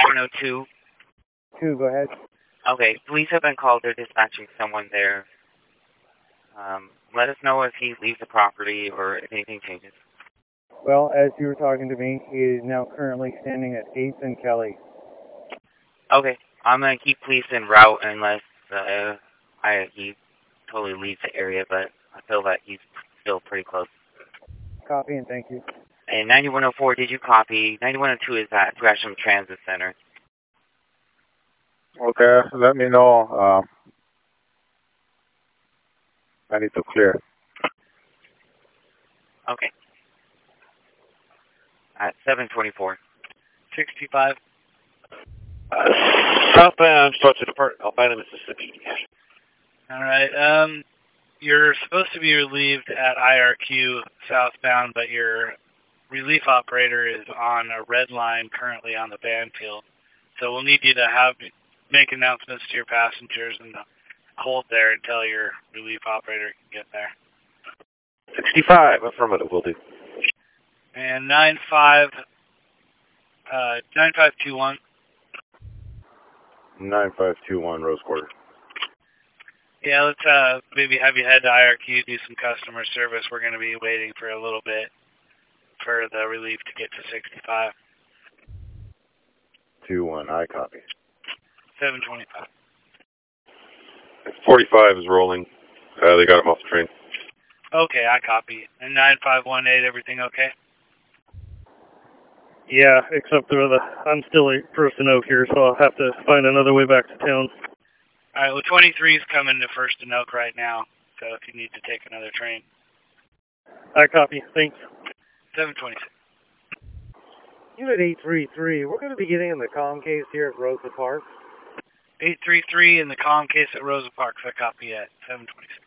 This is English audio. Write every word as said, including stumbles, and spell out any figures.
one oh two. Two, go ahead. Okay, police have been called. They're dispatching someone there. Um, let us know if he leaves the property or if anything changes. Well, as you were talking to me, he is now currently standing at eighth and Kelly. Okay, I'm going to keep police en route unless uh, I, he totally leaves the area, but I feel that he's still pretty close. Copy and thank you. And ninety-one oh four, did you copy? ninety-one oh two is at Gresham Transit Center. Okay, let me know. Uh, I need to clear. Okay. At seven twenty-four. sixty-five. Uh, southbound, Structure Department, Albina, Mississippi. All right. Um, you're supposed to be relieved at I R Q southbound, but your relief operator is on a red line currently on the Banfield. So we'll need you to have make announcements to your passengers and hold there until your relief operator can get there. sixty-five, affirmative, will do. And nine five, uh, nine five two one. nine five two one, Rose Quarter. Yeah, let's uh, maybe have you head to I R Q, do some customer service. We're going to be waiting for a little bit for the relief to get to sixty-five. two one, I copy. seven twenty-five. forty-five is rolling. Uh, they got him off the train. Okay, I copy. And nine five one eight, everything okay? Yeah, except for the, I'm still a First and Oak here, so I'll have to find another way back to town. All right, well, twenty-three is coming to First and Oak right now, so if you need to take another train. I copy, thanks. seven twenty-six. Unit eight three three, we're going to be getting in the comm case here at Rosa Parks. eight three three in the comm case at Rosa Parks, I copy at seven twenty-six.